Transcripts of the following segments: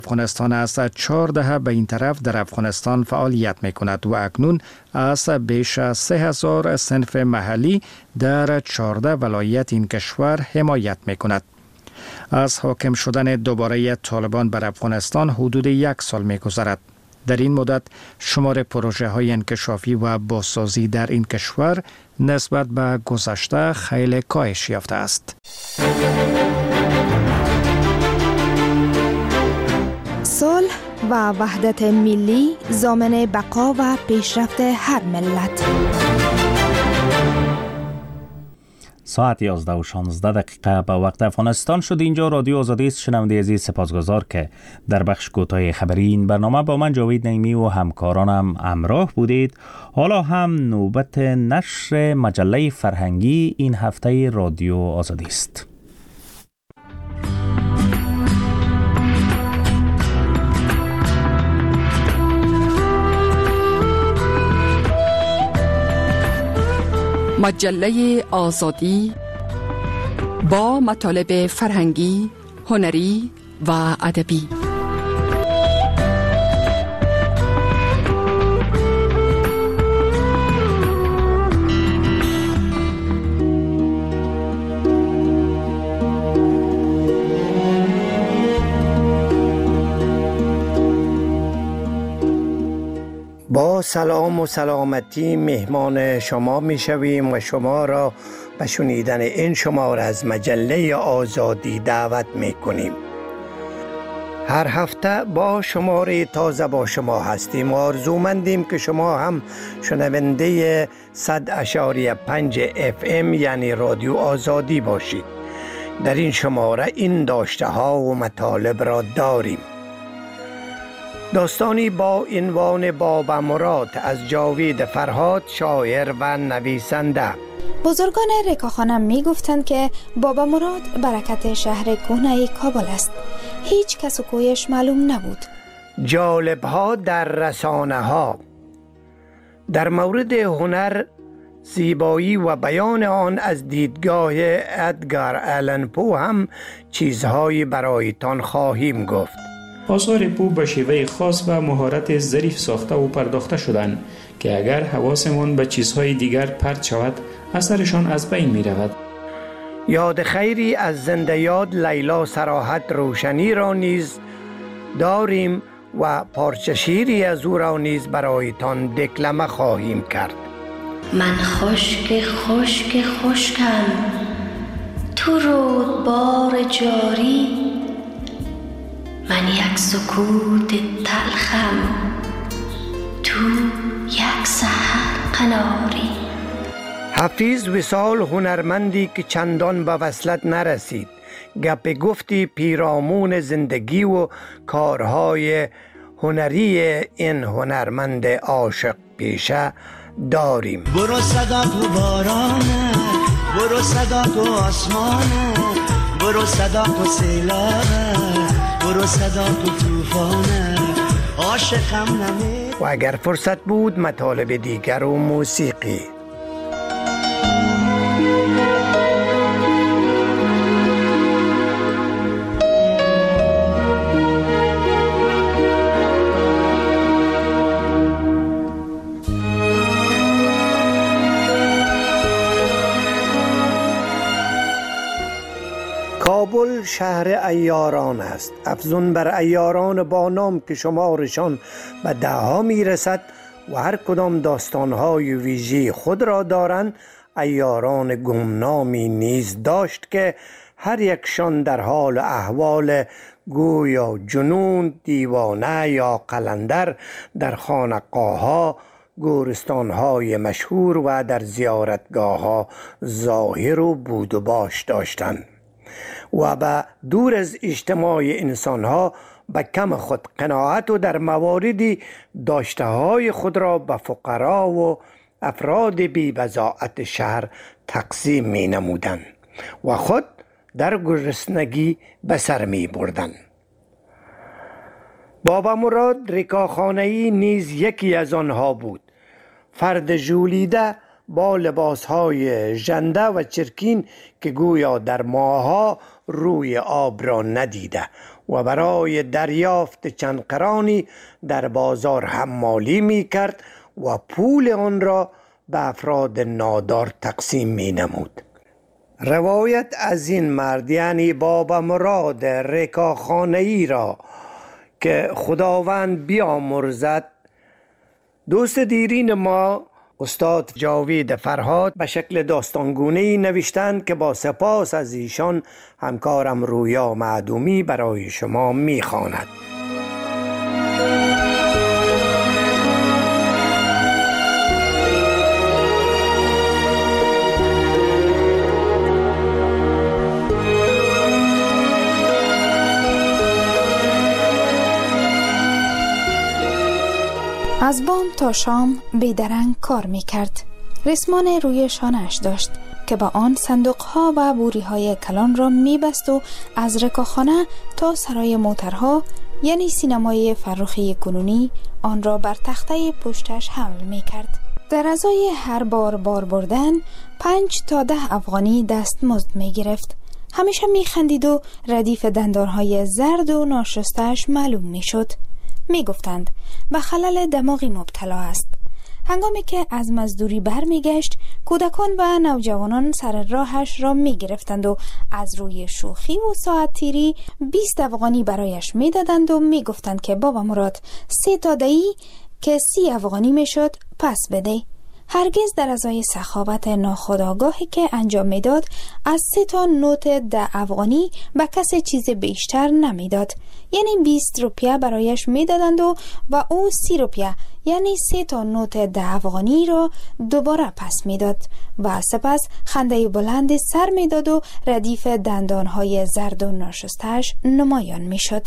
افغانستان از 4 دهه به این طرف در افغانستان فعالیت می کند و اکنون از بیش از 3000 صنف محلی در 14 ولایت این کشور حمایت می کند. از حاکم شدن دوباره طالبان بر افغانستان حدود 1 سال می گذرد. در این مدت شمار پروژه های انکشافی و بازسازی در این کشور نسبت به گذشته خیلی کاهش یافته است. صلح و وحدت ملی ضامن بقا و پیشرفت هر ملت. ساعت 11:16 به وقت افغانستان شد. اینجا رادیو آزادی است. شنونده عزیز سپاسگزار که در بخش کوتاه خبری این برنامه با من جاوید نعیمی و همکارانم همراه بودید. حالا هم نوبت نشر مجله فرهنگی این هفته رادیو آزادی است. مجله آزادی با مطالب فرهنگی، هنری و ادبی. با سلام و سلامتی مهمان شما می شویم و شما را به شنیدن این شماره از مجله آزادی دعوت می کنیم. هر هفته با شماره تازه با شما هستیم و آرزومندیم که شما هم شنونده 100.5 FM یعنی رادیو آزادی باشید. در این شماره این داشته ها و مطالب را داریم. داستانی با عنوان بابا مراد از جاوید فرهاد، شاعر و نویسنده. بزرگان رکاخانم می گفتند که بابا مراد برکت شهر کهنه کابل است. هیچ کس و کویش معلوم نبود. جالب ها در رسانه ها. در مورد هنر، زیبایی و بیان آن از دیدگاه ادگار آلن پو هم چیزهایی برایتان خواهیم گفت. آثار پو به شیوه خاص و مهارت ظریف ساخته و پرداخته شدند که اگر حواسمان به چیزهای دیگر پرت شود اثرشان از بین می رود. یاد خیری از زنده یاد لیلا صراحت روشنی را نیز داریم و پارچه شیری از او را نیز برایتان دکلمه خواهیم کرد. من خشکم تو رودبار جاری، من یک سکوت تلخم تو یک سحر قناری. حفیظ وصال هنرمندی که چندان به وصلت نرسید، گپ گفتی پیرامون زندگی و کارهای هنری این هنرمند عاشق پیشه داریم. برو صدا تو بارانه، برو صدا تو آسمانه، برو صدا تو سیلابه، برو صدا تو طوفانه، عاشقم نمی. و اگر فرصت بود مطالب دیگر و موسیقی. کابل شهر عیاران است. افزون بر عیاران با نام که شمارشان به 10 می رسد و هر کدام داستانهای ویژه خود را دارند، عیاران گمنامی نیز داشت که هر یکشان در حال احوال گویا جنون، دیوانه یا قلندر در خانقاه‌ها، گورستان‌های مشهور و در زیارتگاه‌ها ظاهر و بود و باش داشتند و به دور از اجتماع انسان‌ها به کم خود قناعت و در مواردی داشته‌های خود را به فقرا و افراد بی بضاعت شهر تقسیم می نمودند و خود در گرسنگی به سر می بردند. بابا مراد رکاخانه‌ای نیز یکی از آنها بود. فرد ژولیده با لباسهای ژنده و چرکین که گویا در ماه‌ها روی آب را ندیده و برای دریافت چند قرانی در بازار حمالی می کرد و پول آن را به افراد نادار تقسیم می نمود. روایت از این مرد یعنی بابا مراد رکاخانه‌ای را که خداوند بیامرزد دوست دیرین ما استاد جاوید فرهاد به شکل داستانگونه‌ای نوشتند که با سپاس از ایشان همکارم رویا معدومی برای شما می‌خواند. از بام تا شام بیدرنگ کار می کرد. ریسمان روی شانه‌اش داشت که با آن صندوقها و بوریهای کلان را می بست و از رکاخانه تا سرای موترها یعنی سینمای فرخی کنونی آن را بر تخته پشتش حمل می کرد. در ازای هر بار بردن 5 تا 10 افغانی دستمزد می گرفت. همیشه می خندید و ردیف دندانهای زرد و ناشسته‌اش معلوم می شد. می گفتند به خلل دماغی مبتلا است. هنگامی که از مزدوری برمی گشت کودکان و نوجوانان سر راهش را می گرفتند و از روی شوخی و ساعت تیری 20 افغانی برایش می دادند و می گفتند که بابا مراد 3 تا دهی که 30 افغانی می شد پس بده. هرگز در ازای سخاوت ناخودآگاهی که انجام میداد از 3 تا نوت 10 افغانی به کسی چیز بیشتر نمیداد، یعنی 20 روپیه برایش میدادند و او 30 روپیه یعنی 3 تا نوت 10 افغانی را دوباره پس میداد و سپس خنده بلند سر میداد و ردیف دندانهای زرد و ناشسته‌اش نمایان میشد.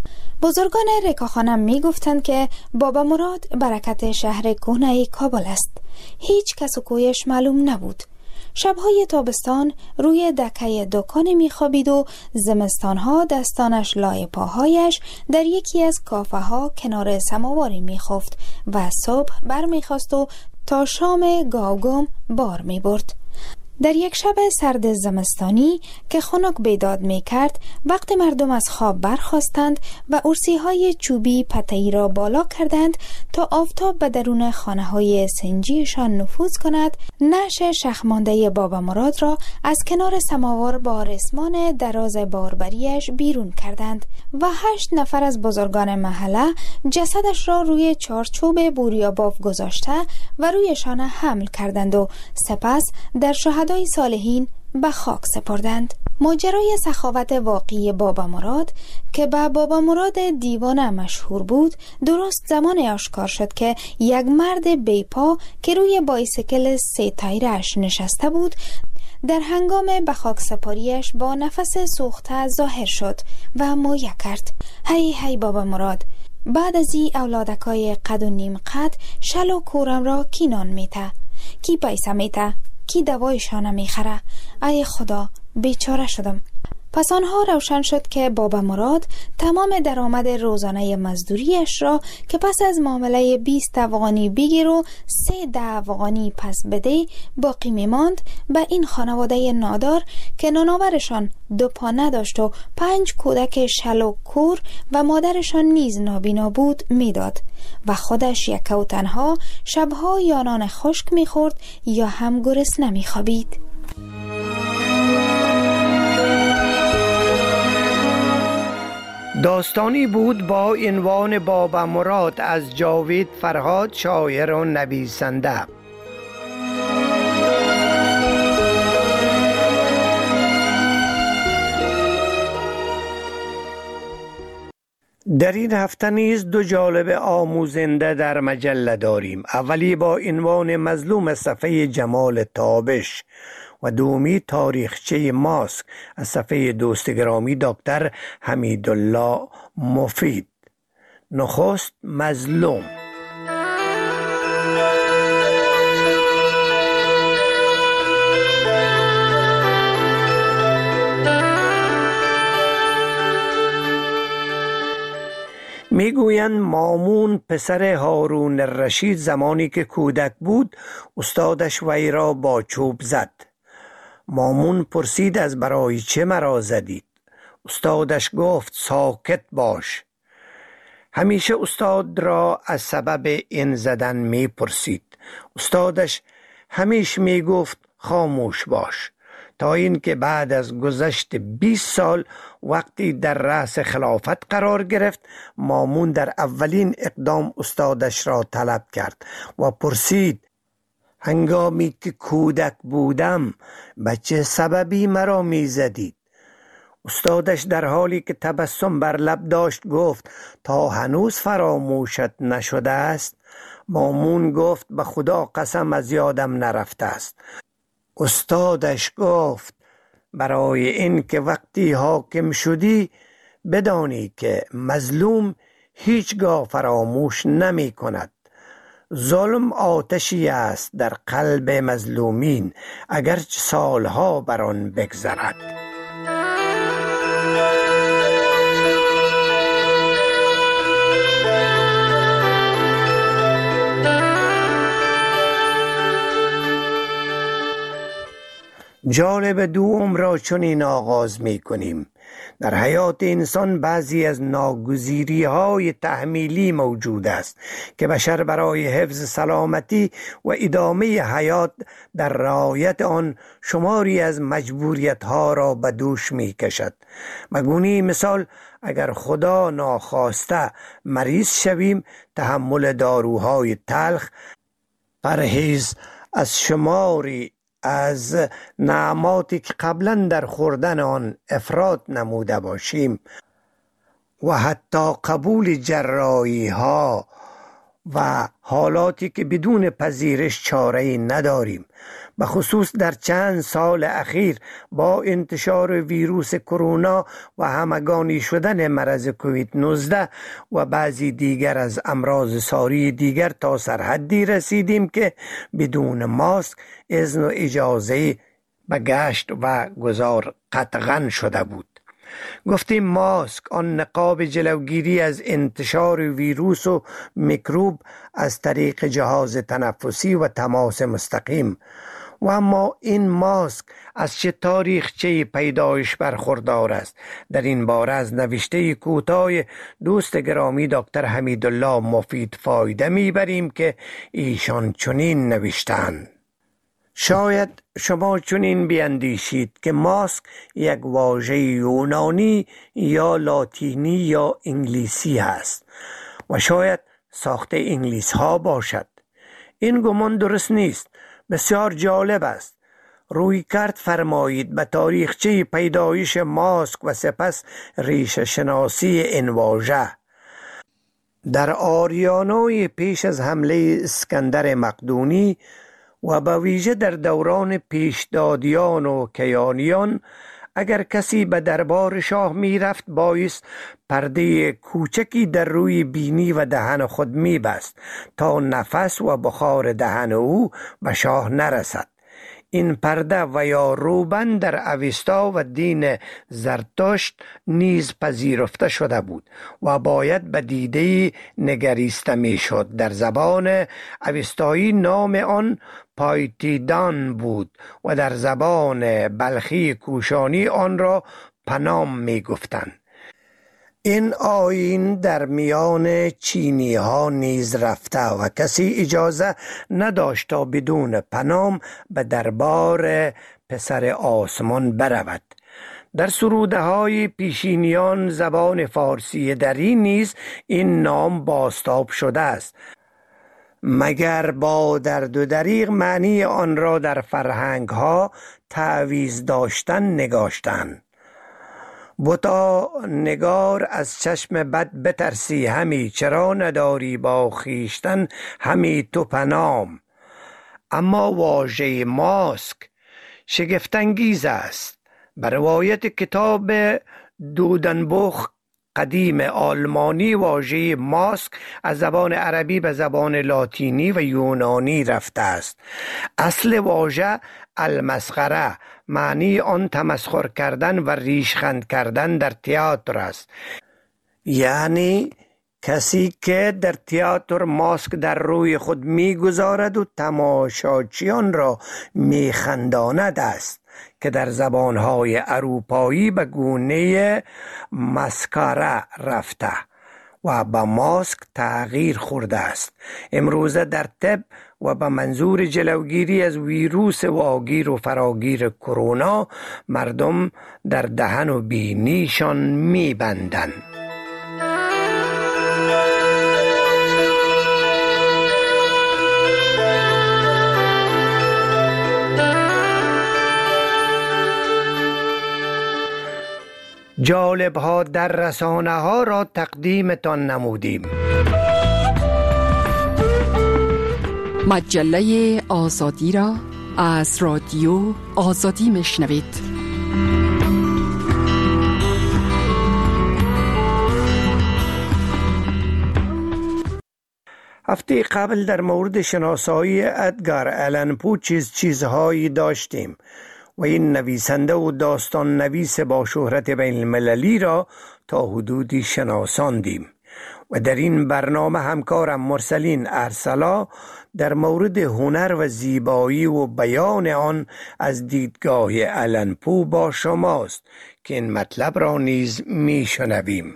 بزرگان رکاخانه می گفتند که بابا مراد برکت شهر کهنه کابل است. هیچ کس و کویش معلوم نبود. شبهای تابستان روی دکه دکان می خوابید و زمستانها دستانش لای پاهایش در یکی از کافه ها کنار سماواری می خفت و صبح بر می خواست و تا شام گاوگم بار می برد. در یک شب سرد زمستانی که خنک بیداد می کرد وقت مردم از خواب برخاستند و ارسی های چوبی پته‌ای را بالا کردند تا آفتاب به درون خانه های سنجیشان نفوذ کند، نعش شخمانده بابا مراد را از کنار سماور با رسمان دراز باربریش بیرون کردند و 8 نفر از بزرگان محله جسدش را روی چارچوب بوریاباف گذاشته و رویشان حمل کردند و سپس در شهدای صالحین به خاک سپردند. ماجرای سخاوت واقعی بابا مراد که به بابا مراد دیوانه مشهور بود درست زمان آشکار شد که یک مرد بیپا که روی بایسکل 3 تایرش نشسته بود در هنگام به خاک سپاریش با نفس سوخته ظاهر شد و مویه کرد: هی بابا مراد، بعد از این اولادکای قد و نیم قد شل و کورم را کی نان میته، کی پیسه میته، کی دوایشان میخره؟ ای خدا، بیچاره شدم. پس آنها روشن شد که بابا مراد تمام درآمد روزانه مزدوریش را که پس از معامله 20 افغانی بگیر و 3 افغانی پس بده باقی میماند به این خانواده نادار که نانآورشان 2 پا نداشت و 5 کودک شل و کور و مادرشان نیز نابینا بود میداد و خودش یک و تنها شبها یا نان خشک میخورد یا هم گرسنه میخوابید. داستانی بود با عنوان بابا مراد از جاوید فرهاد، شاعر و نویسنده. در این هفته نیز 2 جالب آموزنده در مجله داریم. اولی با عنوان مظلوم صفحه جمال تابش و دومی تاریخچه ماسک از صفحه دوست گرامی دکتر حمیدالله مفید. نخست مظلوم. میگویند مامون پسر هارون الرشید زمانی که کودک بود استادش وی را با چوب زد. مامون پرسید از برای چه مرا زدید؟ استادش گفت ساکت باش. همیشه استاد را از سبب این زدن می پرسید. استادش همیشه می گفت خاموش باش، تا اینکه بعد از گذشت 20 سال وقتی در رأس خلافت قرار گرفت، مامون در اولین اقدام استادش را طلب کرد و پرسید هنگامی که کودک بودم به چه سببی مرا می زدید؟ استادش در حالی که تبسم بر لب داشت گفت تا هنوز فراموشت نشده است؟ مامون گفت به خدا قسم از یادم نرفته است. استادش گفت برای این که وقتی حاکم شدی بدانی که مظلوم هیچگاه فراموش نمی کند. ظلم آتشی است در قلب مظلومین اگرچه سالها بر آن بگذرد. جالب دوم را چنین آغاز می کنیم. در حیات انسان بعضی از ناگزیری های تحمیلی موجود است که بشر برای حفظ سلامتی و ادامه حیات در رعایت آن شماری از مجبوریت ها را به دوش می کشد. بگونه مثال اگر خدا ناخواسته مریض شویم، تحمل داروهای تلخ، پرهیز از شماری از نعماتی که قبلا در خوردن آن افراط نموده باشیم و حتی قبول جراحی ها و حالاتی که بدون پذیرش چاره‌ای نداریم. به خصوص در چند سال اخیر با انتشار ویروس کرونا و همگانی شدن مرض کووید 19 و بعضی دیگر از امراض ساری دیگر تا سرحدی رسیدیم که بدون ماسک اذن و اجازه به گشت و گذار قطعاً شده بود. گفتیم ماسک آن نقاب جلوگیری از انتشار ویروس و میکروب از طریق جهاز تنفسی و تماس مستقیم. و اما این ماسک از چه تاریخچه پیدایش برخوردار است؟ در این باره از نوشته کوتاه دوست گرامی دکتر حمیدالله مفید فایده میبریم که ایشان چنین نوشتند: شاید شما چنین بیندیشید که ماسک یک واژه یونانی یا لاتینی یا انگلیسی است و شاید ساخته انگلیس ها باشد. این گمان درست نیست. بسیار جالب است. روی کرد فرمایید به تاریخچه پیدایش ماسک و سپس ریشه شناسی این واژه. در آریانای پیش از حمله اسکندر مقدونی و به ویژه در دوران پیشدادیان و کیانیان، اگر کسی به دربار شاه می رفت بایست پرده کوچکی در روی بینی و دهن خود می بست تا نفس و بخار دهن او به شاه نرسد. این پرده و یا روبند در اوستا و دین زرتشت نیز پذیرفته شده بود و باید به دیده نگریسته می شد. در زبان اوستایی نام آن پایتیدان بود و در زبان بلخی کوشانی آن را پنام می گفتند. این آیین در میان چینی ها نیز رفته و کسی اجازه نداشت تا بدون پنام به دربار پسر آسمان برود. در سروده های پیشینیان زبان فارسی دری نیز این نام بازتاب شده است، مگر با درد و دریغ معنی آن را در فرهنگ ها تعویض داشتن نگاشتن. بتا نگار از چشم بد بترسی همی، چرا نداری با خیشتن همی تو پنام. اما واژه ماسک شگفت‌انگیز است. به روایت کتاب دودنبوخ قدیم آلمانی واژه ماسک از زبان عربی به زبان لاتینی و یونانی رفته است. اصل واژه المسخره، معنی آن تمسخر کردن و ریشخند کردن در تئاتر است. یعنی کسی که در تئاتر ماسک در روی خود میگذارد و تماشاچیان را میخنداند است. که در زبانهای اروپایی به گونه ماسکارا رفته و به ماسک تغییر خورده است. امروزه در طب و به منظور جلوگیری از ویروس واگیر و فراگیر کرونا مردم در دهن و بینیشان می‌بندند. جالب ها در رسانه ها را تقدیمتان نمودیم. مجله آزادی را از رادیو آزادی میشنوید. هفته قبل در مورد شناسایی ادگار آلن پو چیزهایی داشتیم و این نویسنده و داستان نویس با شهرت بین المللی را تا حدودی شناساندیم و در این برنامه همکارم مرسلین ارسلا در مورد هنر و زیبایی و بیان آن از دیدگاه آلن پو با شماست که این مطلب را نیز میشنویم.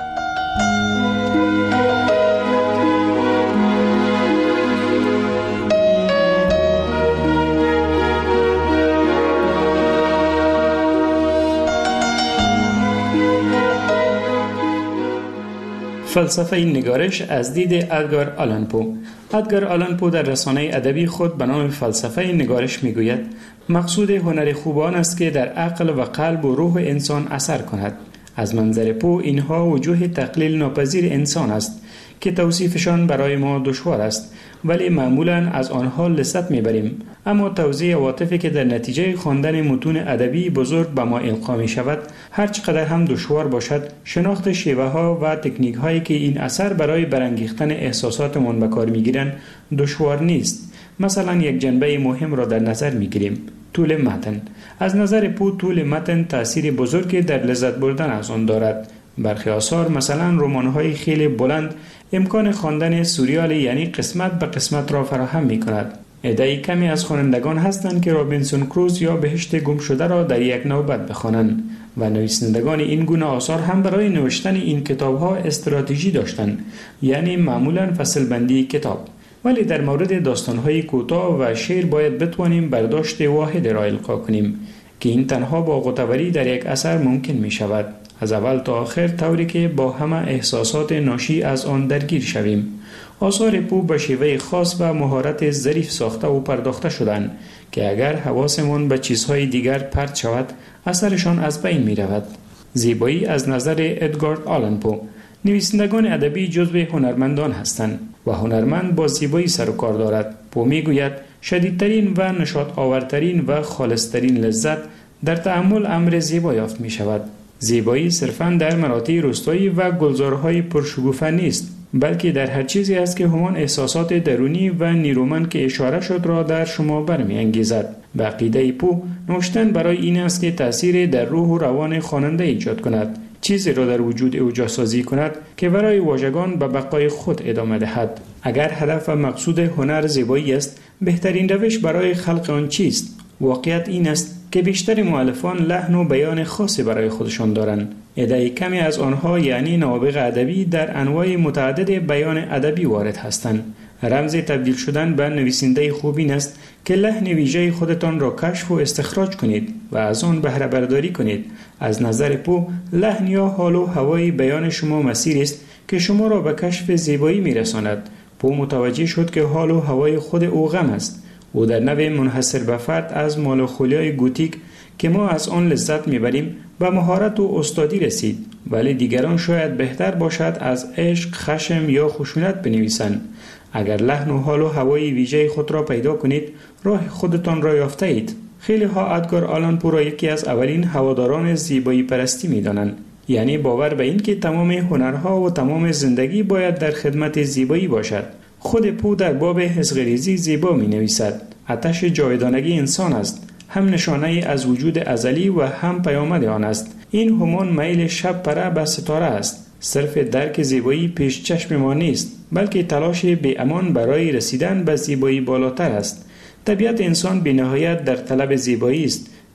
فلسفه این نگارش از دید ادگار آلن پو. ادگار آلن پو در رسانه ادبی خود به نام فلسفه این نگارش میگوید مقصود هنر خوبان است که در عقل و قلب و روح انسان اثر کند. از منظر پو اینها وجوه تقلیل ناپذیر انسان است که توصیفشان برای ما دشوار است، ولی معمولا از آنها لذت میبریم. اما توزیع عواطفی که در نتیجه خواندن متون ادبی بزرگ به ما القا می شود، هر چقدر هم دشوار باشد، شناخت شیوه ها و تکنیک هایی که این اثر برای برانگیختن احساساتمان به کار میگیرند دشوار نیست. مثلا یک جنبه مهم را در نظر میگیریم: طول متن. از نظر پو طول متن تأثیر بزرگی در لذت بردن از آن دارد. برخی آثار مثلا رمان‌های خیلی بلند امکان خواندن سوریال یعنی قسمت به قسمت را فراهم می کند. عده‌ای کمی از خوانندگان هستند که رابینسون کروزو یا بهشت گم شده را در یک نوبت بخوانند و نویسندگان این گونه آثار هم برای نوشتن این کتاب‌ها استراتژی داشتند، یعنی معمولاً فصل بندی کتاب. ولی در مورد داستان‌های کوتاه و شعر باید بتوانیم برداشت واحد را القا کنیم که این تنها با غوطه‌وری در یک اثر ممکن می شود، از اول تا آخر، طوری که با همه احساسات ناشی از آن درگیر شویم. آثار پو به شیوه خاص و مهارت ظریف ساخته و پرداخته شدند که اگر حواسمان به چیزهای دیگر پرت شود، اثرشان از بین می رود. زیبایی از نظر ادگار آلن پو. نویسندگان ادبی جزو هنرمندان هستند و هنرمند با زیبایی سر و کار دارد. پو می گوید شدیدترین و نشاط آورترین و خالصترین لذت در تأمل امر زیبا یافت می شود. زیبایی صرفاً در مراتع روستایی و گلزارهای پرشکوفه نیست، بلکه در هر چیزی است که همان احساسات درونی و نیرومند که اشاره شد را در شما برمی انگیزد. به عقیده پو، نوشتن برای این است که تأثیر در روح و روان خواننده ایجاد کند، چیزی را در وجود او جاسازی کند که برای واژگان به بقای خود ادامه دهد. اگر هدف و مقصود هنر زیبایی است، بهترین روش برای خلق آن چیست؟ واقعیت این است که بیشتر مؤلفان لحن و بیان خاصی برای خودشان دارند. عده کمی از آنها یعنی نوابغ ادبی در انواع متعدد بیان ادبی وارد هستند. رمز تبدیل شدن به نویسنده خوب این است که لحن ویژه خودتان را کشف و استخراج کنید و از آن بهره برداری کنید. از نظر پو، لحن یا حال و هوای بیان شما مسیری است که شما را به کشف زیبایی میرساند. پو متوجه شد که حال و هوای خود او غم است. او در نوع منحصر به فرد از مالوخولیای گوتیک که ما از آن لذت میبریم به مهارت و استادی رسید، ولی دیگران شاید بهتر باشد از عشق، خشم یا خشونت بنویسند. اگر لحن و حال و هوای ویژه خود را پیدا کنید، راه خودتان را یافته اید. خیلی ها ادگار آلن پو را یکی از اولین هواداران زیبایی پرستی میدانند، یعنی باور به این که تمام هنرها و تمام زندگی باید در خدمت زیبایی باشد. خود پو در باب حزق‌ریزی زیبا می نویسد: آتش جاودانگی انسان است، هم نشانه از وجود ازلی و هم پیامد آن است. این همان میل شب پره به ستاره است. صرف درک زیبایی پیش چشم ما نیست، بلکه تلاش بی امان برای رسیدن به زیبایی بالاتر است. طبیعت انسان بی نهایت در طلب زیبایی است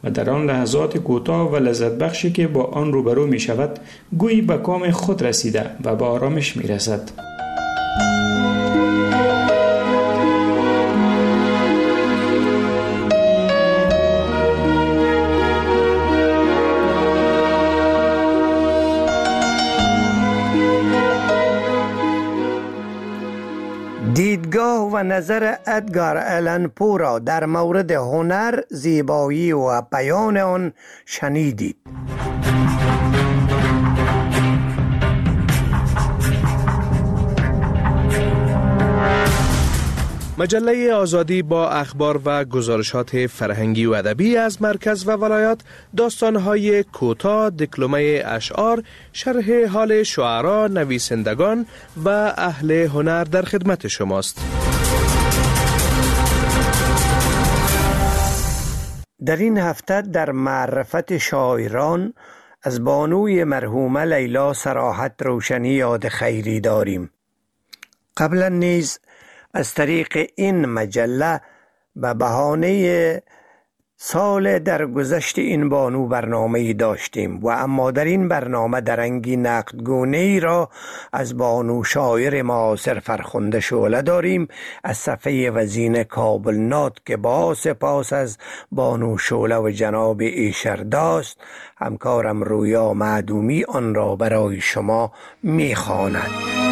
و در آن لحظات کوتاه و لذت بخشی که با آن روبرو می شود گویی به کام خود رسیده و به آرامش می رسد. دیدگاه و نظر ادگار آلن پو را در مورد هنر، زیبایی و بیان آن شنیدید. مجله آزادی با اخبار و گزارشات فرهنگی و ادبی از مرکز و ولایات، داستان‌های کوتاه، دکلمه اشعار، شرح حال شعرا، نویسندگان و اهل هنر در خدمت شماست. در این هفته در معرفت شاعران از بانوی مرحومه لیلا صراحت روشنی یاد خیری داریم. قبلا نیز از طریق این مجله به بهانه سال درگذشت این بانو برنامه‌ای داشتیم و اما در این برنامه درنگی نقدگونه‌ای را از بانو شاعر معاصر فرخنده شعله داریم از صفحه وزین کابل نات که با سپاس از بانو شعله و جناب ایشرداست همکارم رویا معدومی آن را برای شما می‌خواند.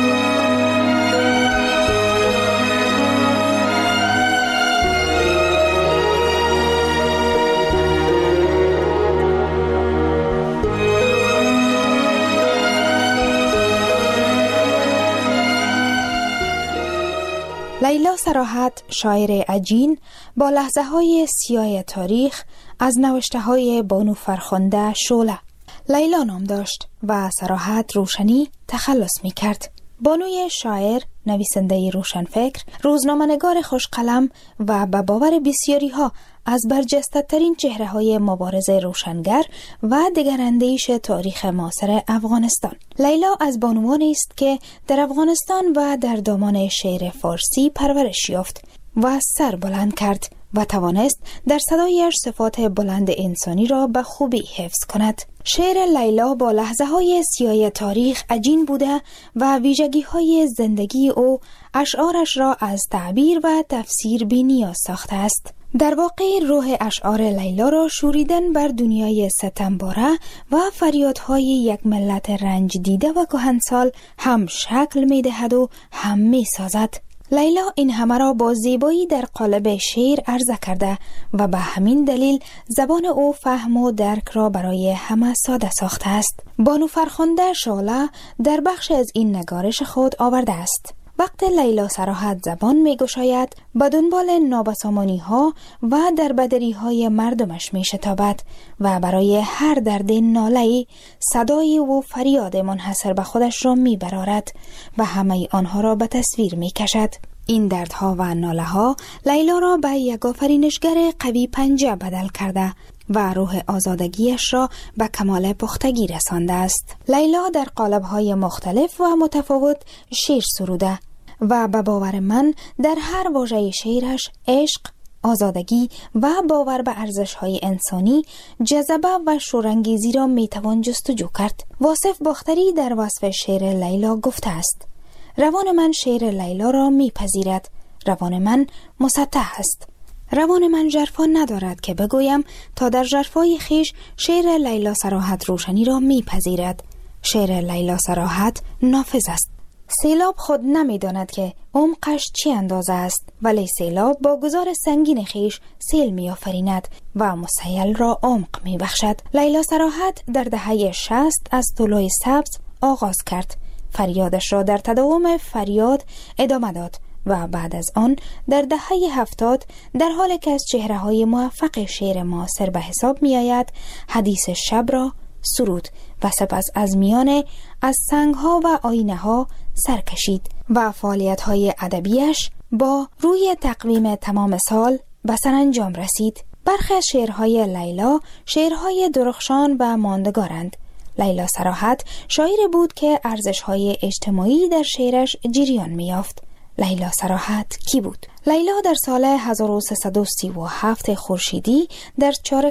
لیلا صراحت، شاعر عجین، با لحظه های سیاه تاریخ از نوشته های بانو فرخنده شعله. لیلا نام داشت و صراحت روشنی تخلص می کرد. بانوی شاعر، نویسنده روشنفکر، روزنامه‌نگار خوشقلم و به باور بسیاری ها از برجسته ترین چهره های مبارزه روشنگر و دگراندیش تاریخ معاصر افغانستان. لیلا از بانوانی است که در افغانستان و در دامان شعر فارسی پرورش یافت و سر بلند کرد و توانست در صدایش صفات بلند انسانی را به خوبی حفظ کند. شعر لیلا با لحظه های سیاه تاریخ عجین بوده و ویژگی های زندگی او اشعارش را از تعبیر و تفسیر بی نیاز ساخته است. در واقع روح اشعار لیلا را شوریدن بر دنیای ستمباره و فریادهای یک ملت رنج دیده و کهنسال هم شکل می دهد و هم می سازد. لیلا این همه را با زیبایی در قالب شعر عرضه کرده و به همین دلیل زبان او فهم و درک را برای همه ساده ساخته است. بانو فرخنده شعله در بخش از این نگارش خود آورده است: وقت لیلا صراحت زبان می گشاید به دنبال نابسامانی ها و در بدری های مردمش می شتابد و برای هر درد ناله‌ای صدای و فریاد منحصر به خودش را می برارد و همه آنها را به تصویر می کشد. این دردها و ناله ها لیلا را به یک آفرینشگر قوی پنجه بدل کرده و روح آزادگیش را به کمال پختگی رسانده است. لیلا در قالب‌های مختلف و متفاوت شعر سروده و به باور من در هر واژه شعرش عشق، آزادگی و باور به ارزش‌های انسانی، جذبه و شورانگیزی را میتوان جستجو کرد. واصف باختری در وصف شعر لیلا گفته است: روان من شعر لیلا را میپذیرد، روان من مسطح است. روان من ژرفا ندارد که بگویم تا در ژرفای خیش شعر لیلا صراحت روشنی را میپذیرد. شعر لیلا صراحت نافذ است. سیلاب خود نمیداند که عمقش چی اندازه است، ولی سیلاب با گذار سنگین خیش سیل می آفریند و مسیل را عمق می بخشد. لیلا صراحت در دهه 60 از طلوع سبز آغاز کرد. فریادش را در تداوم فریاد ادامه داد و بعد از آن در دهه 70 در حالی که از چهره‌های موفق شعر معاصر به حساب می آید، حدیث شب را سرود و سپس از میان از سنگ‌ها و آینه‌ها سر کشید و فعالیت‌های ادبیش با روی تقویم تمام سال به سرانجام رسید. برخی از شعرهای لیلا شعرهای درخشان و ماندگارند. لیلا صراحت شاعری بود که ارزش‌های اجتماعی در شعرش جریان می‌یافت. لیلا صراحت کی بود؟ لیلا در سال 1337 خورشیدی در چارکار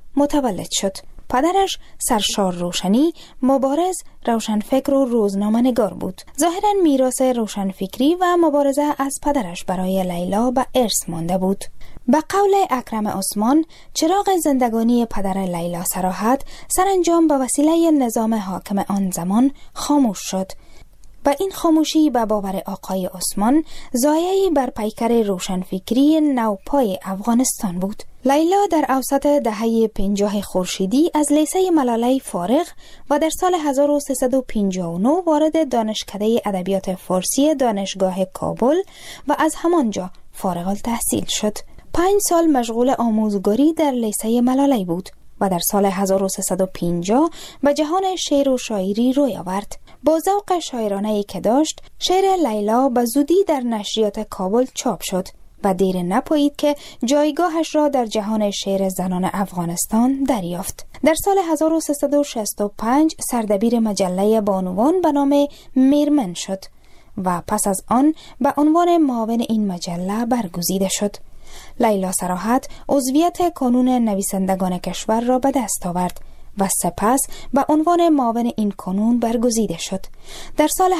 متولد شد. پدرش سرشار روشنی، مبارز، روشنفکر و روزنامه‌نگار بود. ظاهراً میراث روشنفکری و مبارزه از پدرش برای لیلا به ارث مانده بود. به قول اکرم عثمان، چراغ زندگانی پدر لیلا صراحت سرانجام به وسیله نظام حاکم آن زمان خاموش شد. و این خاموشی به باور آقای عثمان ضایعی بر پیکر روشنفکری نوپای افغانستان بود. لیلا در اوسط دهه 50 خورشیدی از لیسه ملاله فارغ و در سال 1359 وارد دانشکده ادبیات فارسی دانشگاه کابل و از همانجا فارغ التحصیل شد. 5 سال مشغول آموزگاری در لیسه ملاله بود و در سال 1350 به جهان شعر و شاعری روی آورد. با ذوق شاعرانه‌ای که داشت، شعر لیلا به زودی در نشریات کابل چاپ شد و دیر نپایید که جایگاهش را در جهان شعر زنان افغانستان دریافت. در سال 1365 سردبیر مجله بانوان به نام میرمن شد و پس از آن به عنوان معاون این مجله برگزیده شد. لیلا صراحت عضویت کانون نویسندگان کشور را به دست آورد و سپس به عنوان معاون این کانون برگزیده شد. در سال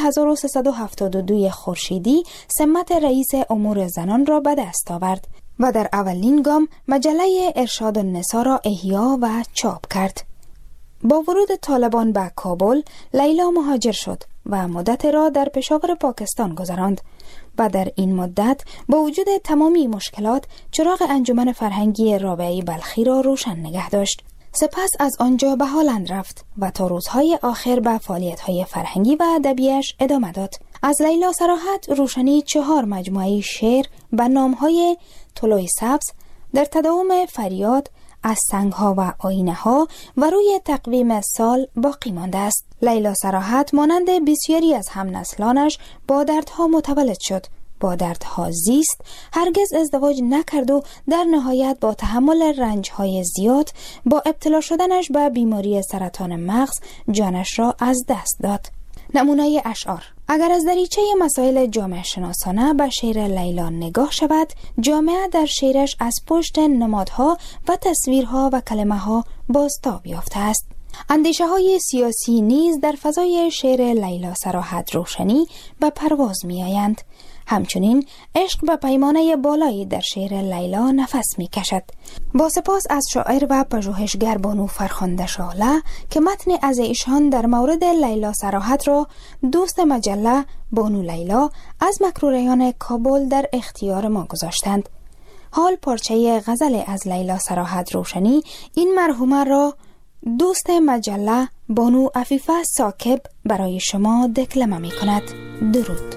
1372 خورشیدی سمت رئیس امور زنان را به دست آورد و در اولین گام مجله ارشاد النساء را احیا و چاپ کرد. با ورود طالبان به کابل، لیلا مهاجر شد و مدت را در پشاور پاکستان گذراند و در این مدت با وجود تمامی مشکلات چراغ انجمن فرهنگی رابعه بلخی را روشن نگه داشت. سپس از آنجا به هلند رفت و تا روزهای آخر به فعالیت‌های فرهنگی و ادبیش ادامه داد. از لیلا صراحت روشنی 4 مجموعه شعر به نام‌های طلوع سبز، در تداوم فریاد، از سنگ‌ها و آینه‌ها و روی تقویم سال باقی مانده است. لیلا صراحت مانند بسیاری از همنسلانش با دردها متولد شد، با دردها زیست، هرگز ازدواج نکرد و در نهایت با تحمل رنج‌های زیاد با ابتلا شدنش به بیماری سرطان مغز جانش را از دست داد. نمونه اشعار: اگر از دریچه مسائل جامعه شناسانه به شعر لیلا نگاه شود، جامعه در شعرش از پشت نمادها و تصویرها و کلمه‌ها بازتاب یافته است. اندیشه های سیاسی نیز در فضای شعر لیلا صراحت روشنی به پرواز می آیند. همچنین عشق به پیمانه بالایی در شعر لیلا نفس می کشد. با سپاس از شاعر و پژوهشگر بانو فرخنده شعله که متن از ایشان در مورد لیلا صراحت را دوست مجله بانو لیلا از مکروریان کابل در اختیار ما گذاشتند. حال پارچه غزل از لیلا صراحت روشنی این مرحومه را دوست مجله بانو عفیفه ساکب برای شما دکلمه می کند. درود.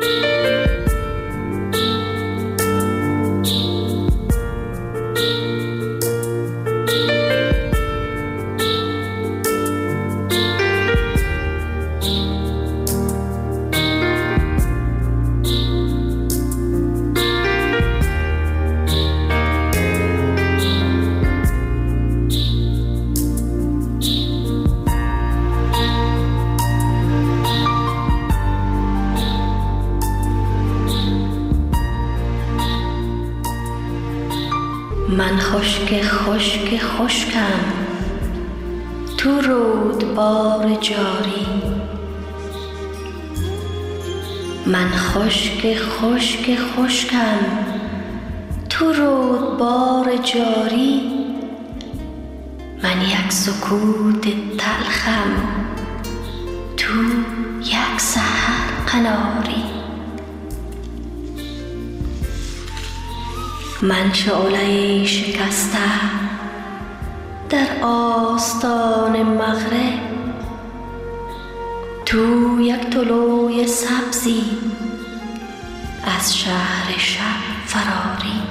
من خشک خشک خشکم تو رودبار جاری، من خشک خشک خشکم تو رودبار جاری، من یک سکوت تلخم تو یک سحر قناری، من شعله شکسته در آستان مغرب، تو یک طلوع سبزی از شهر شب فراری،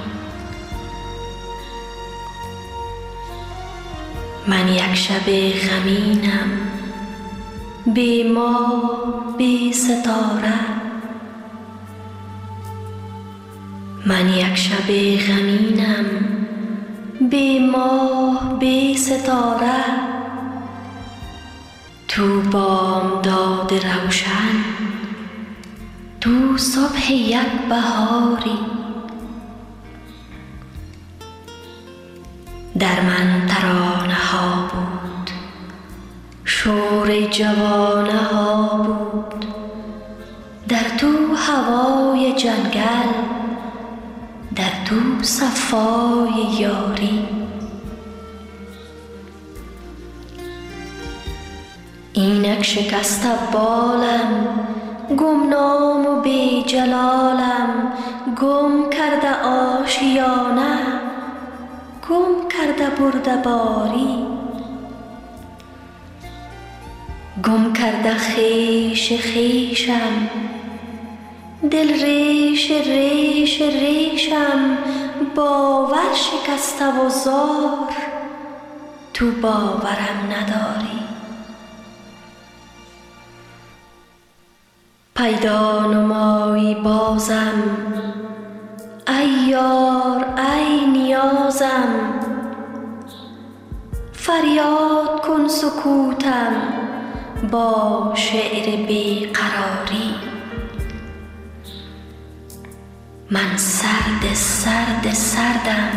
من یک شب غمینم بی ماه بی ستاره، من یک شب غمینم بی ماه بی ستاره، تو بامداد روشن تو صبح یک بهاری، در من ترانه ها بود، شور جوانه ها بود، در تو هوای جنگل، در تو صفای یاری. اینک شکسته بالم، گمنام و بی جلالم، گم کرده آشیانه، گم کرده برده باری، گم کرده خیش خیشم، دل ریش ریش ریشم، باور شکسته و زار، تو باورم نداری. پیدا نمایی بازم، ای یار ای نیازم، فریاد کن سکوتم با شعر بیقراری. من سرد سرد سردم،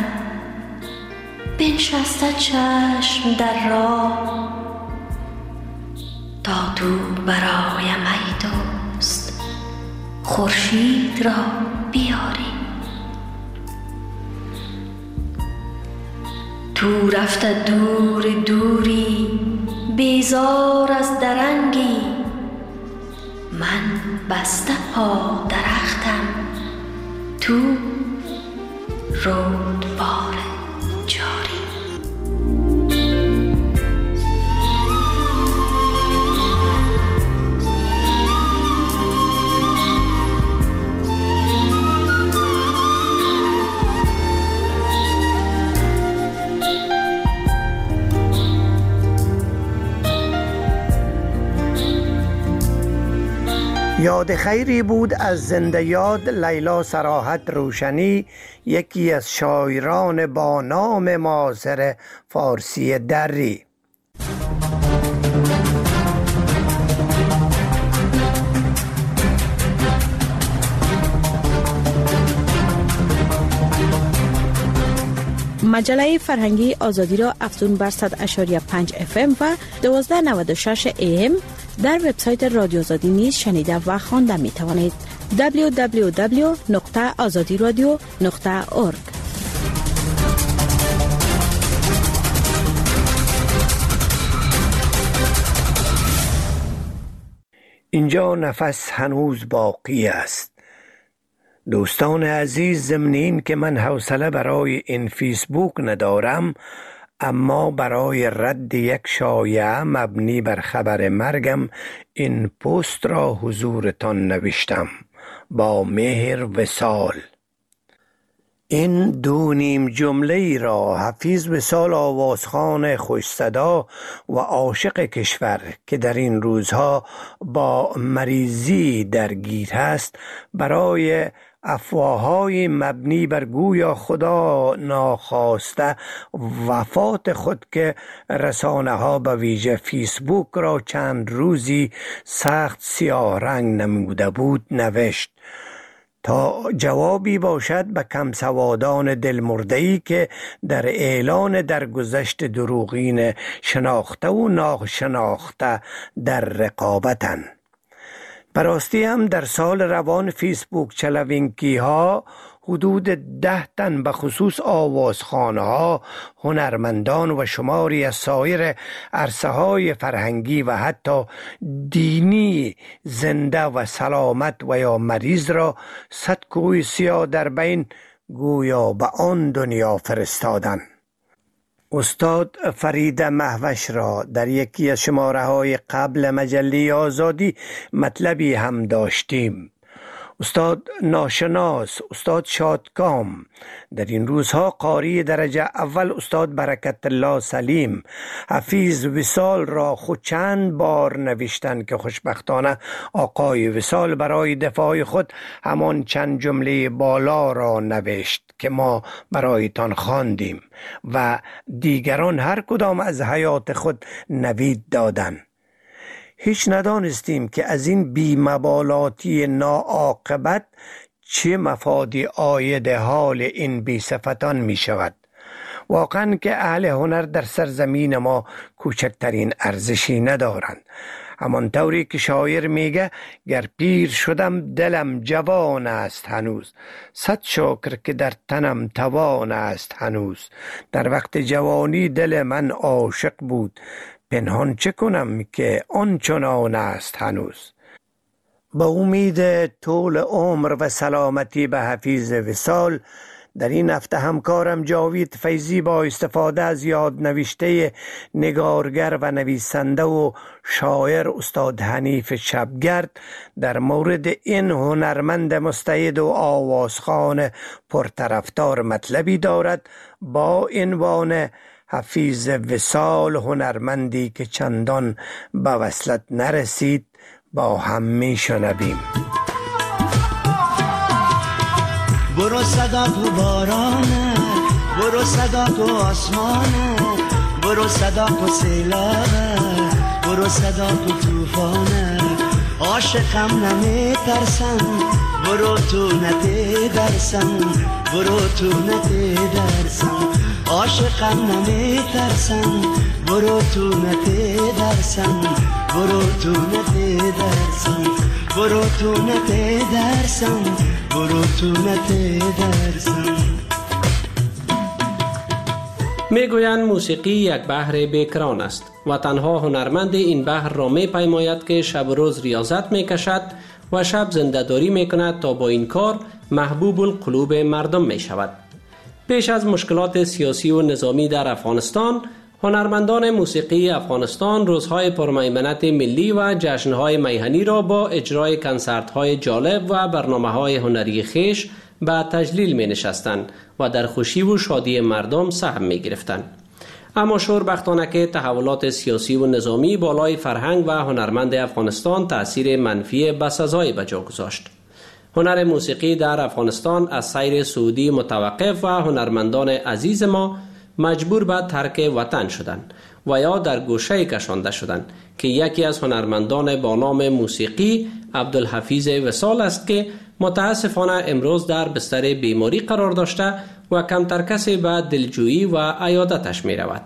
بنشسته چشم در راه، تا تو برایم ای دوست خورشید را بیاری. تو رفته دور دوری، بیزار از درنگی، من بسته پا درختم، تو رودبار جاری. یاد خیری بود از زنده یاد لیلا صراحت روشنی، یکی از شاعران با نام معاصر فارسی دری. مجله فرهنگی آزادی را افزون بر 100.5 FM و 1296 AM در وبسایت رادیو آزادی نیز شنیده و خوانده می توانید. www.azadiradio.org. اینجا نفس هنوز باقی است. دوستان عزیز، ضمن این که من حوصله برای این فیسبوک ندارم، اما برای رد یک شایعه مبنی بر خبر مرگم این پست را حضورتان نوشتم. با مهر وصال. این دو نیم جمله را حفیظ وصال آوازخوان خوش صدا و عاشق کشور که در این روزها با مریضی درگیر است، برای افواه‌های مبنی بر گویا خدا ناخواسته وفات خود که رسانه‌ها به ویژه فیسبوک را چند روزی سخت سیاه رنگ نموده بود نوشت، تا جوابی باشد به کم سوادان دلمرده‌ای که در اعلان درگذشت دروغین شناخته و ناشناخته در رقابتند. براستی هم در سال روان فیسبوک چلوینکی ها حدود 10 تن به خصوص آوازخوانه ها، هنرمندان و شماری از سایر عرصه های فرهنگی و حتی دینی زنده و سلامت و یا مریض را صد کوه سیاه در بین گویا به آن دنیا فرستادند. استاد فرید مهوش را در یکی از شماره های قبل مجله آزادی مطلبی هم داشتیم. استاد ناشناس، استاد شادکام، در این روزها قاری درجه اول استاد برکت الله سلیم، حفیظ وصال را خود چند بار نوشتند که خوشبختانه آقای وصال برای دفاع خود همان چند جمله بالا را نوشت که ما برایتان خواندیم و دیگران هر کدام از حیات خود نوید دادند. هیچ ندانستیم که از این بی‌مبالاتی ناعاقبت چه مفادی عاید حال این بی‌صفتان می شود واقعا که اهل هنر در سرزمین ما کوچکترین ارزشی ندارند. همان طوری که شاعر میگه گر پیر شدم دلم جوان است هنوز، صد شکر که در تنم توان است هنوز. در وقت جوانی دل من عاشق بود، پنهان چه کنم که آنچنان است هنوز. با امید طول عمر و سلامتی به حفیظ وصال، در این هفته همکارم جاوید فیضی با استفاده از یادنوشته نگارگر و نویسنده و شاعر استاد حنیف شبگرد در مورد این هنرمند مستعد و آوازخوان پرطرفدار مطلبی دارد با عنوان حفیظ وصال، هنرمندی که چندان به وصلت نرسید. با هم میشنویم. برو صدا تو بارانه، برو صدا تو آسمانه، برو صدا تو سیلابه، برو صدا تو توفانه. عاشقم نمی ترسم، برو تو نتی درسم، برو تو نتی درسم. عاشقم نمی ترسم، برو تو نتی درسم، برو تو نتی درسم، برو تو نتی درسم، برو تو نتی درسم. میگویند موسیقی یک بحر بیکران است و تنها هنرمند این بحر را میپیماید که شب و روز ریاضت میکشد و شب زنده‌داری میکند تا با این کار محبوب القلوب مردم میشود. پیش از مشکلات سیاسی و نظامی در افغانستان، هنرمندان موسیقی افغانستان روزهای پرمیمنت ملی و جشنهای میهنی را با اجرای کنسرت‌های جالب و برنامه‌های هنری خویش به تجلیل می‌نشستند و در خوشی و شادی مردم سهم می‌گرفتند. اما شوربختانه که تحولات سیاسی و نظامی بالای فرهنگ و هنرمند افغانستان تأثیر منفی بسزایی به جا گذاشت. هنر موسیقی در افغانستان از سیر سعودی متوقف و هنرمندان عزیز ما مجبور به ترک وطن شدند و یا در گوشه کشانده شدند که یکی از هنرمندان با نام موسیقی عبدالحفیظ وصال است که متاسفانه امروز در بستر بیماری قرار داشته و کمتر کسی به دلجویی و عیادتش می رود.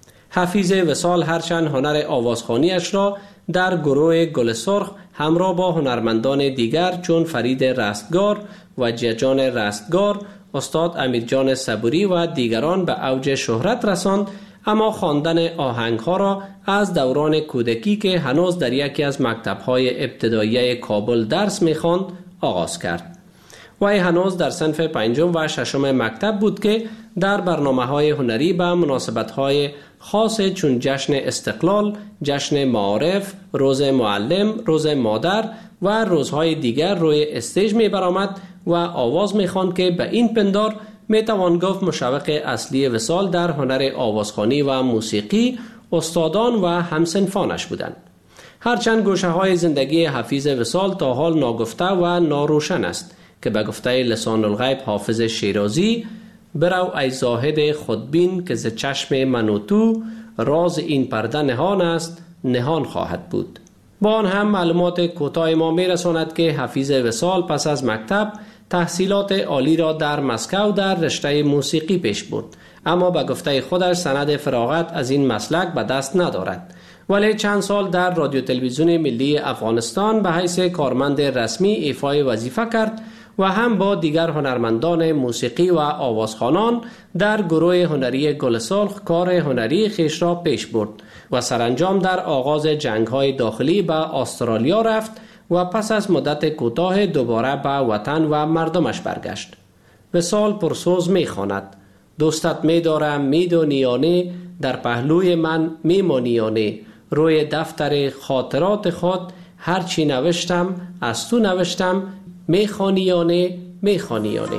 حفیظ وصال هرچند هنر آوازخوانیش را در گروه گل سرخ همراه با هنرمندان دیگر چون فرید رستگار و جیجان رستگار، استاد امیرجان صبوری و دیگران به اوج شهرت رساند، اما خواندن آهنگ‌ها را از دوران کودکی که هنوز در یکی از مکتب‌های ابتدایی کابل درس می‌خواند آغاز کرد. وی هنوز در صنف 5 و 6 مکتب بود که در برنامه‌های هنری به مناسبت‌های خاص چون جشن استقلال، جشن معارف، روز معلم، روز مادر و روزهای دیگر روی استیج می‌برآمد و آواز می‌خواند که به این پندار می‌توان گفت مشوق اصلی وصال در هنر آوازخوانی و موسیقی استادان و همسنفانش بودند. هرچند گوشه‌های زندگی حفیظ وصال تا حال ناگفته و ناروشن است که به گفته لسان الغیب حافظ شیرازی برو ای زاهد خودبین که ز چشم من و تو راز این پرده نهان است نهان خواهد بود. با آن هم معلومات کوتاه ما میرساند که حفیظ وصال پس از مکتب تحصیلات عالی را در مسکو در رشته موسیقی پیش برد، اما به گفته خودش سند فراغت از این مسلک به دست ندارد، ولی چند سال در رادیو تلویزیون ملی افغانستان به حیث کارمند رسمی ایفای وظیفه کرد و هم با دیگر هنرمندان موسیقی و آوازخوانان در گروه هنری گل سرخ کار هنری خویش را پیش برد و سرانجام در آغاز جنگ‌های داخلی به استرالیا رفت و پس از مدت کوتاه دوباره به وطن و مردمش برگشت. وصال پرسوز می‌خواند: دوستت می‌دارم می‌دانیانه، در پهلوی من می‌مانیانه، روی دفتر خاطرات خود هرچی نوشتم از تو نوشتم، میخوانیانه میخوانیانه.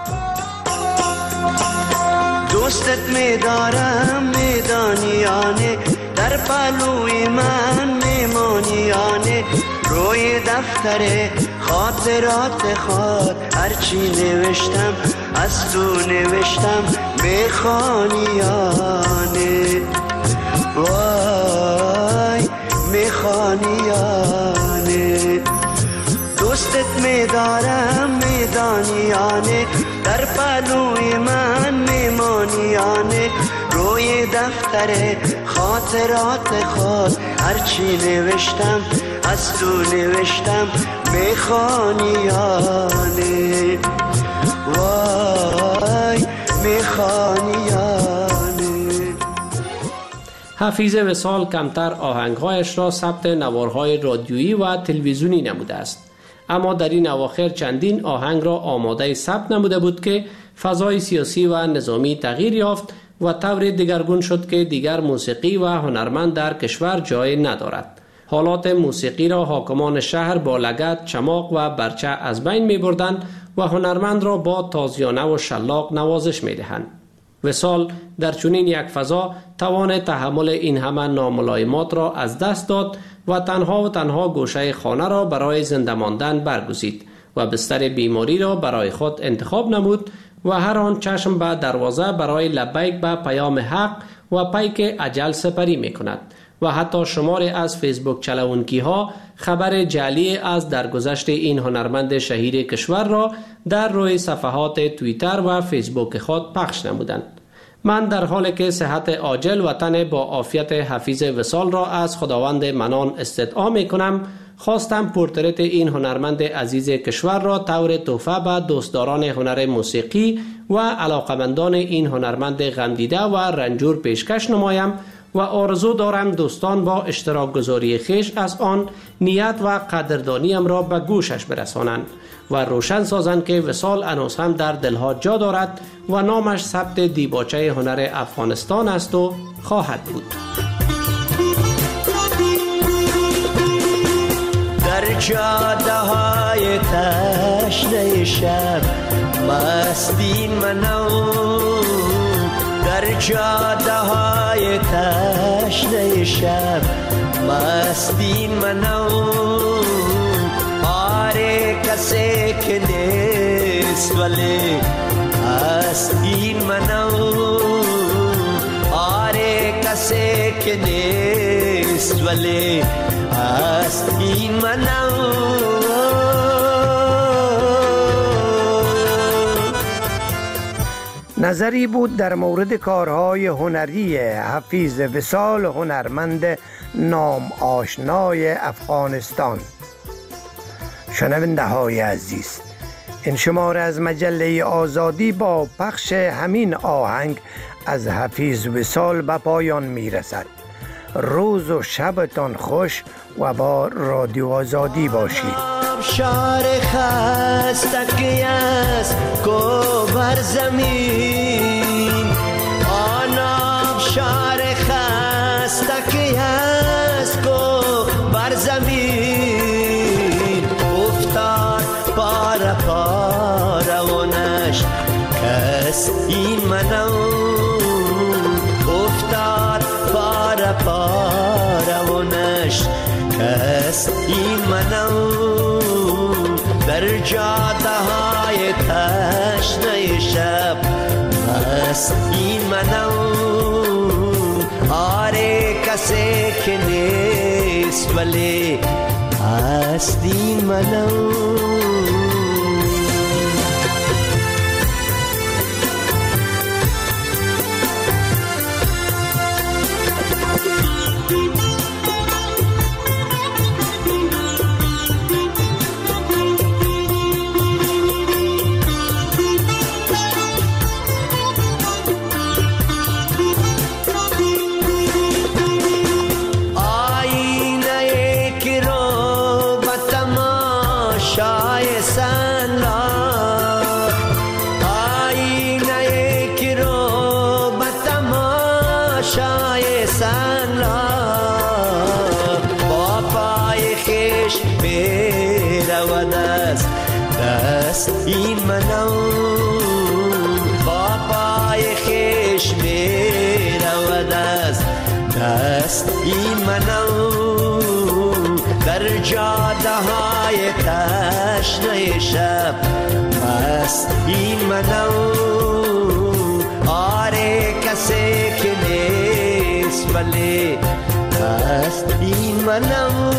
دوستت میدارم میدانیانه، در پهلوی من میمانیانه، روی دفتر خاطرات خود هرچی نوشتم از تو نوشتم، میخوانیانه وای میخوانیانه. دوستت میدارم میدانیانه، در پهلوی من میمانیانه روی دفتر خاطرات خود هرچی نوشتم از تو نوشتم میخوانیانه وای میخوانیانه. حفیظ وصال کمتر آهنگهایش را ثبت نوارهای رادیویی و تلویزیونی نموده است، اما در این اواخر چندین آهنگ را آماده ثبت نموده بود که فضای سیاسی و نظامی تغییر یافت و طور دیگرگون شد که دیگر موسیقی و هنرمند در کشور جای ندارد. حالات موسیقی را حاکمان شهر با لگد، چماق و برچه از بین می بردند و هنرمند را با تازیانه و شلاق نوازش می دهند. وصال در چنین یک فضا توان تحمل این همه ناملایمات را از دست داد و تنها گوشه خانه را برای زنده ماندن برگزید و بستر بیماری را برای خود انتخاب نمود و هر آن چشم به دروازه برای لبیک به پیام حق و پیک اجل سپری می کند و حتی شماری از فیسبوک چلوونکی ها خبر جعلی از درگذشت این هنرمند شهیر کشور را در روی صفحات توییتر و فیسبوک خود پخش نمودند. من در حالی که صحت عاجل و تن با عافیت حفیظ وصال را از خداوند منان استدعا می کنم، خواستم پورتریت این هنرمند عزیز کشور را طور تحفه به دوستداران هنر موسیقی و علاقمندان این هنرمند غمدیده و رنجور پیشکش نمایم و آرزو دارم دوستان با اشتراک گذاری خیش از آن نیت و قدردانیم را به گوشش برسانند و روشن سازند که وصال هنوز هم در دلها جا دارد و نامش ثبت دیباچه هنر افغانستان است و خواهد بود. در جاده های تشنه شب مستی منو، در جاده های تشنه شب مستی منو، آره کسی که نیست ولی هست این منو، آره کسی که نیست ولی هست این منو. نظری بود در مورد کارهای هنری حفیظ وصال، هنرمند نام آشنای افغانستان. شنونده های عزیز، این شماره از مجله آزادی با پخش همین آهنگ از حفیظ وصال به پایان می رسد. روز و شبتان خوش و با رادیو آزادی باشید. شار خستگی است کو بر زمین، آن شار خستگی است کو بر زمین، افتاد پاره پاره و نشت کس این منو، افتاد پاره پاره و نشت کس این منو، در جاده های تشنه شب هست این منو، آره کسی که نیست ولی هست این منو. این منو با پای خیش می رود از دست، این منو در جاده های تشنه شب هست این منو، آره کسی که نیست ولی هست این منو.